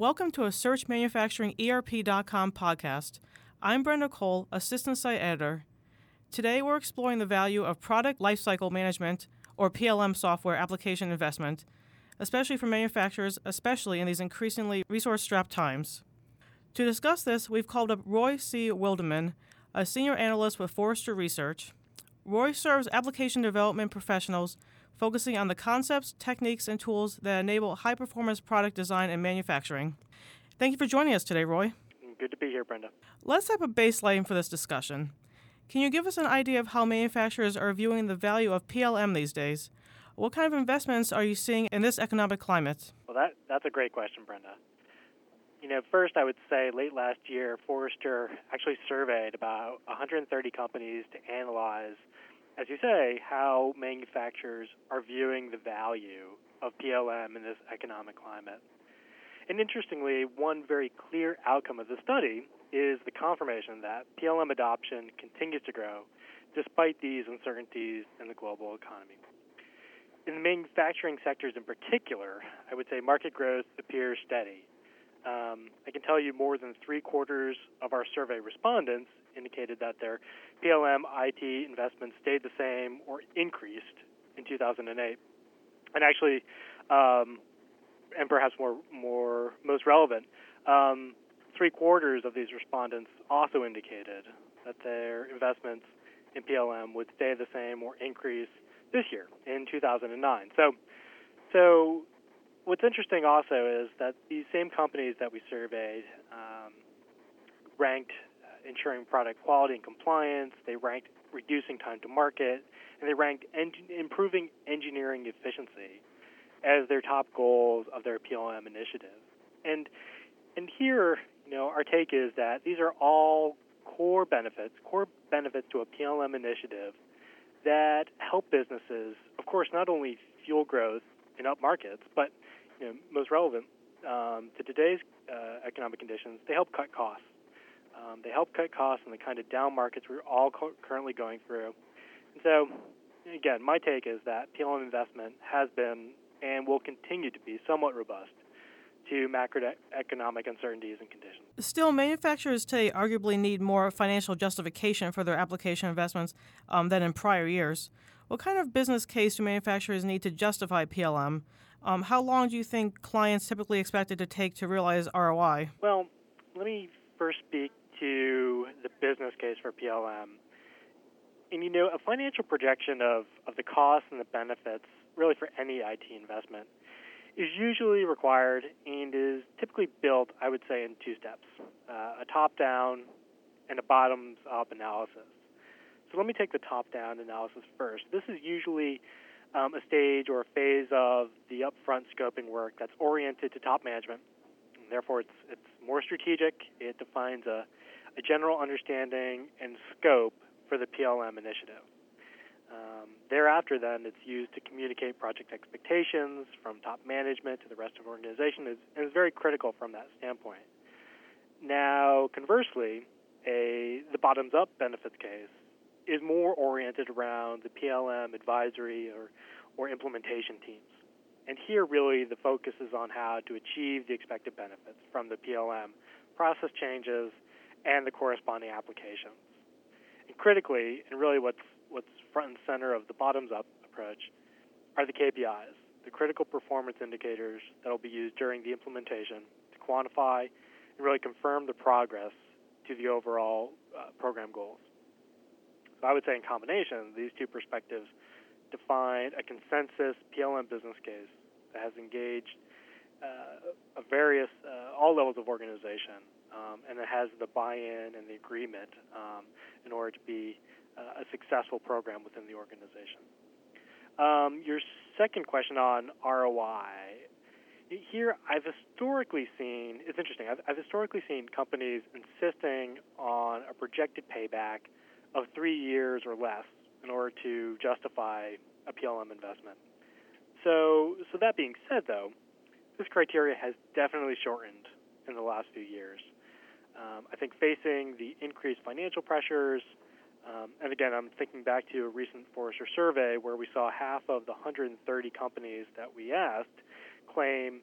Welcome to a Search Manufacturing ERP.com podcast. I'm Brenda Cole, Assistant Site Editor. Today we're exploring the value of Product Lifecycle Management, or PLM software application investment, especially for manufacturers, especially in these increasingly resource-strapped times. To discuss this, we've called up Roy C. Wilderman, a senior analyst with Forrester Research. Roy serves application development professionals focusing on the concepts, techniques, and tools that enable high-performance product design and manufacturing. Thank you for joining us today, Roy. Good to be here, Brenda. Let's have a baseline for this discussion. Can you give us an idea of how manufacturers are viewing the value of PLM these days? What kind of investments are you seeing in this economic climate? Well, that's a great question, Brenda. First I would say late last year, Forrester actually surveyed about 130 companies to analyze, as you say, how manufacturers are viewing the value of PLM in this economic climate. And interestingly, one very clear outcome of the study is the confirmation that PLM adoption continues to grow despite these uncertainties in the global economy. In the manufacturing sectors in particular, I would say market growth appears steady. I can tell you more than 3/4 of our survey respondents indicated that their PLM IT investments stayed the same or increased in 2008. And actually, and perhaps most relevant, 3/4 of these respondents also indicated that their investments in PLM would stay the same or increase this year in 2009. So what's interesting also is that these same companies that we surveyed ranked ensuring product quality and compliance, they ranked reducing time to market, and they ranked improving engineering efficiency as their top goals of their PLM initiative. And here, our take is that these are all core benefits to a PLM initiative that help businesses, of course, not only fuel growth in up markets, but most relevant to today's economic conditions, they help cut costs. They help cut costs in the kind of down markets we're all currently going through. And so, again, my take is that PLM investment has been and will continue to be somewhat robust to macroeconomic uncertainties and conditions. Still, manufacturers today arguably need more financial justification for their application investments than in prior years. What kind of business case do manufacturers need to justify PLM? How long do you think clients typically expect it to take to realize ROI? Well, let me first speak to the business case for PLM. And a financial projection of the costs and the benefits, really for any IT investment, is usually required and is typically built, I would say, in two steps, a top-down and a bottoms-up analysis. So let me take the top-down analysis first. This is usually a stage or a phase of the upfront scoping work that's oriented to top management. And therefore, it's more strategic. It defines a general understanding and scope for the PLM initiative. Thereafter, then, it's used to communicate project expectations from top management to the rest of the organization, and is very critical from that standpoint. Now, conversely, the bottoms-up benefits case is more oriented around the PLM advisory or implementation teams. And here, really, the focus is on how to achieve the expected benefits from the PLM process changes and the corresponding applications. And critically, and really what's front and center of the bottoms-up approach, are the KPIs, the critical performance indicators that will be used during the implementation to quantify and really confirm the progress to the overall program goals. So I would say in combination, these two perspectives define a consensus PLM business case that has engaged all levels of organization, and it has the buy-in and the agreement in order to be a successful program within the organization. Your second question on ROI. Here, I've historically seen companies insisting on a projected payback of 3 years or less in order to justify a PLM investment. So that being said, though, this criteria has definitely shortened in the last few years. I think facing the increased financial pressures, and again, I'm thinking back to a recent Forrester survey where we saw half of the 130 companies that we asked claim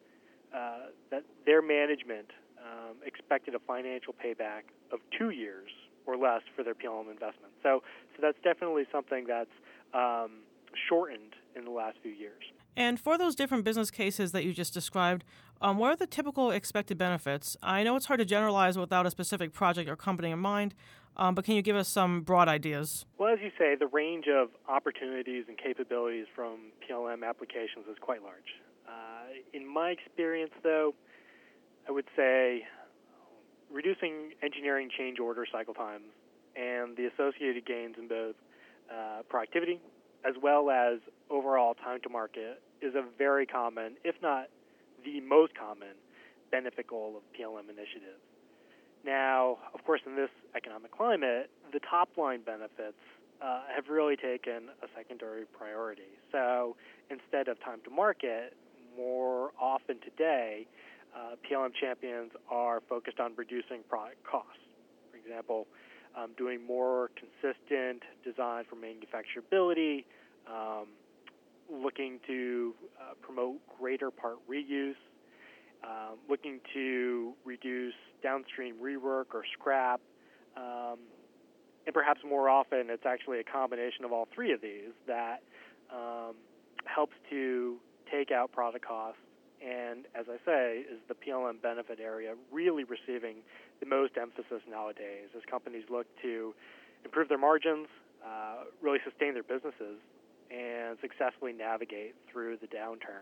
that their management expected a financial payback of 2 years or less for their PLM investment. So that's definitely something that's shortened in the last few years. And for those different business cases that you just described, what are the typical expected benefits? I know it's hard to generalize without a specific project or company in mind, but can you give us some broad ideas? Well, as you say, the range of opportunities and capabilities from PLM applications is quite large. In my experience, though, I would say reducing engineering change order cycle times and the associated gains in both productivity as well as overall time to market is a very common, if not the most common, benefit goal of PLM initiatives. Now, of course, in this economic climate, the top-line benefits have really taken a secondary priority. So instead of time to market, more often today, PLM champions are focused on reducing product costs. For example, doing more consistent design for manufacturability, looking to promote greater part reuse, looking to reduce downstream rework or scrap, and perhaps more often it's actually a combination of all three of these that helps to take out product costs. And as I say, is the PLM benefit area really receiving the most emphasis nowadays as companies look to improve their margins, really sustain their businesses, and successfully navigate through the downturn.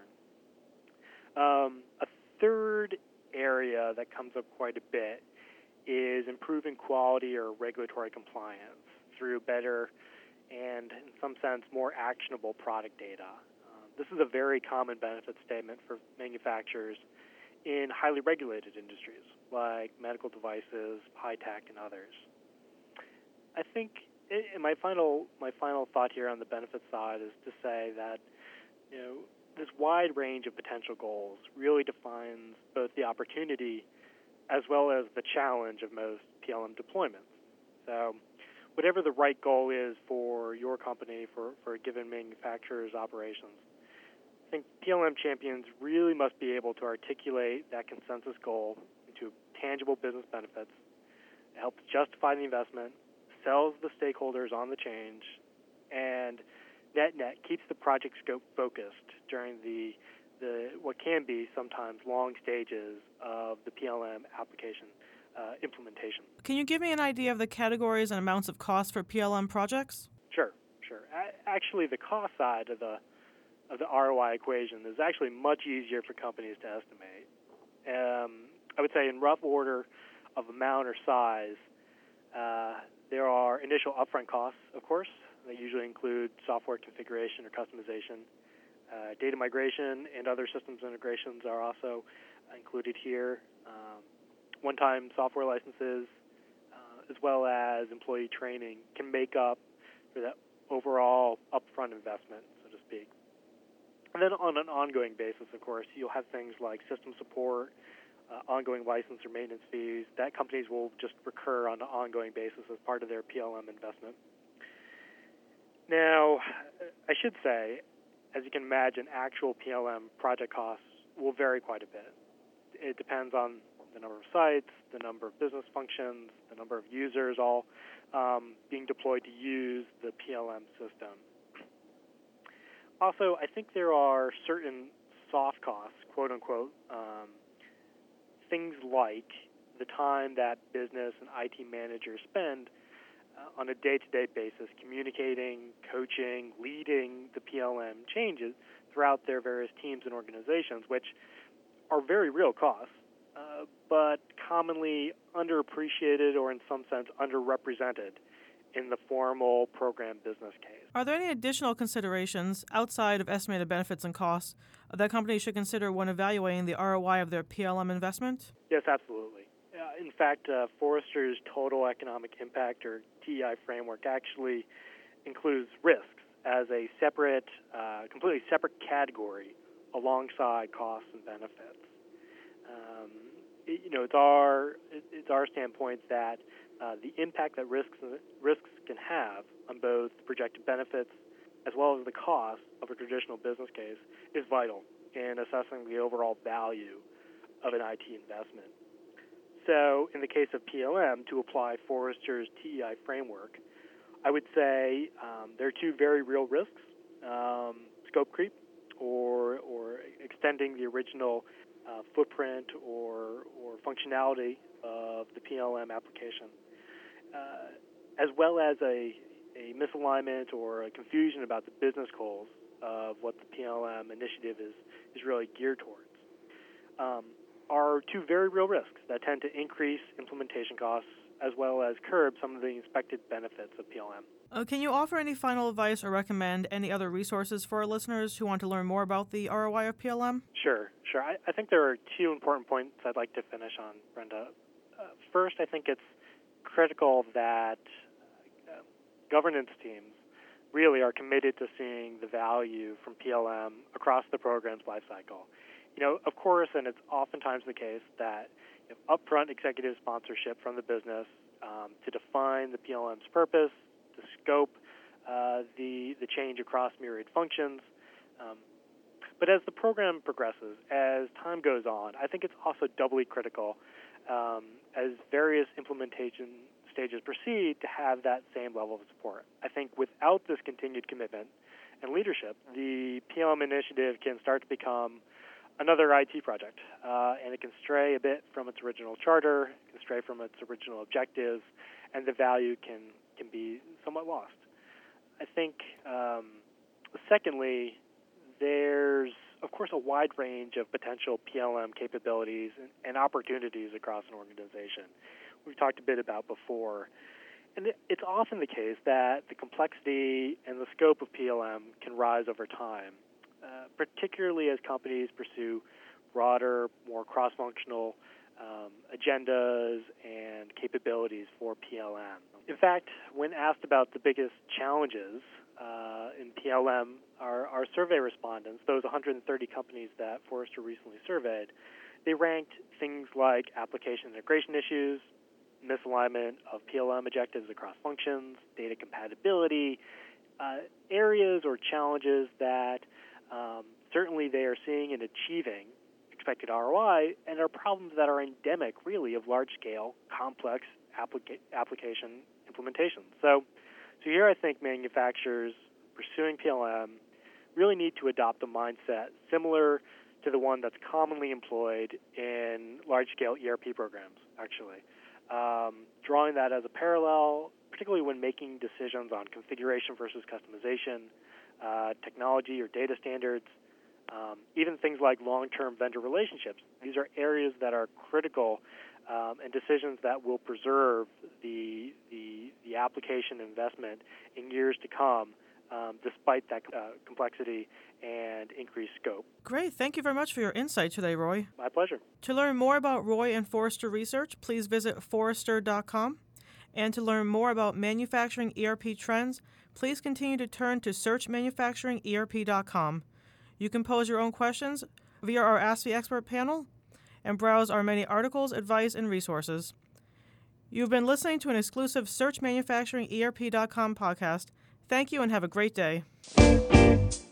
A third area that comes up quite a bit is improving quality or regulatory compliance through better and, in some sense, more actionable product data. This is a very common benefit statement for manufacturers in highly regulated industries like medical devices, high tech, and others. I think my final thought here on the benefit side is to say that this wide range of potential goals really defines both the opportunity as well as the challenge of most PLM deployments. So whatever the right goal is for your company, for a given manufacturer's operations, I think PLM champions really must be able to articulate that consensus goal into tangible business benefits. It helps justify the investment, sells the stakeholders on the change, and net keeps the project scope focused during the what can be sometimes long stages of the PLM application implementation. Can you give me an idea of the categories and amounts of cost for PLM projects? Sure. Actually, the cost side of the ROI equation is actually much easier for companies to estimate. I would say in rough order of amount or size, there are initial upfront costs, of course. They usually include software configuration or customization. Data migration and other systems integrations are also included here. One-time software licenses, as well as employee training, can make up for that overall upfront investment, so to speak. And then on an ongoing basis, of course, you'll have things like system support, ongoing license or maintenance fees that companies will just recur on an ongoing basis as part of their PLM investment. Now, I should say, as you can imagine, actual PLM project costs will vary quite a bit. It depends on the number of sites, the number of business functions, the number of users all being deployed to use the PLM system. Also, I think there are certain soft costs, quote unquote, things like the time that business and IT managers spend on a day-to-day basis communicating, coaching, leading the PLM changes throughout their various teams and organizations, which are very real costs, but commonly underappreciated or in some sense underrepresented in the formal program business case. Are there any additional considerations outside of estimated benefits and costs that companies should consider when evaluating the ROI of their PLM investment? Yes, absolutely. In fact, Forrester's Total Economic Impact, or TEI framework, actually includes risks as a separate, completely separate category alongside costs and benefits. It's our standpoint that the impact that risks can have on both the projected benefits as well as the cost of a traditional business case is vital in assessing the overall value of an IT investment. So in the case of PLM, to apply Forrester's TEI framework, I would say there are two very real risks, scope creep or extending the original footprint or functionality of the PLM application, as well as a misalignment or a confusion about the business goals of what the PLM initiative is really geared towards, are two very real risks that tend to increase implementation costs as well as curb some of the expected benefits of PLM. Can you offer any final advice or recommend any other resources for our listeners who want to learn more about the ROI of PLM? Sure. I think there are two important points I'd like to finish on, Brenda. First, I think it's critical that governance teams really are committed to seeing the value from PLM across the program's lifecycle. Of course, and it's oftentimes the case that upfront executive sponsorship from the business to define the PLM's purpose, to scope the change across myriad functions. But as the program progresses, as time goes on, I think it's also doubly critical as various implementation stages proceed to have that same level of support. I think without this continued commitment and leadership, the PLM initiative can start to become another IT project, and it can stray a bit from its original charter, it can stray from its original objectives, and the value can be somewhat lost. I think, secondly, there's, of course, a wide range of potential PLM capabilities and opportunities across an organization. We've talked a bit about before. And it's often the case that the complexity and the scope of PLM can rise over time, particularly as companies pursue broader, more cross-functional agendas and capabilities for PLM. In fact, when asked about the biggest challenges in PLM, our survey respondents, those 130 companies that Forrester recently surveyed, they ranked things like application integration issues, misalignment of PLM objectives across functions, data compatibility, areas or challenges that certainly they are seeing and achieving expected ROI, and are problems that are endemic, really, of large-scale, complex application implementations. So here I think manufacturers pursuing PLM really need to adopt a mindset similar to the one that's commonly employed in large-scale ERP programs, actually. Drawing that as a parallel, particularly when making decisions on configuration versus customization, technology or data standards, even things like long-term vendor relationships. These are areas that are critical and decisions that will preserve the application investment in years to come, despite that complexity and increased scope. Great. Thank you very much for your insight today, Roy. My pleasure. To learn more about Roy and Forrester Research, please visit Forrester.com. And to learn more about manufacturing ERP trends, please continue to turn to SearchManufacturingERP.com. You can pose your own questions via our Ask the Expert panel and browse our many articles, advice, and resources. You've been listening to an exclusive SearchManufacturingERP.com podcast. Thank you and have a great day.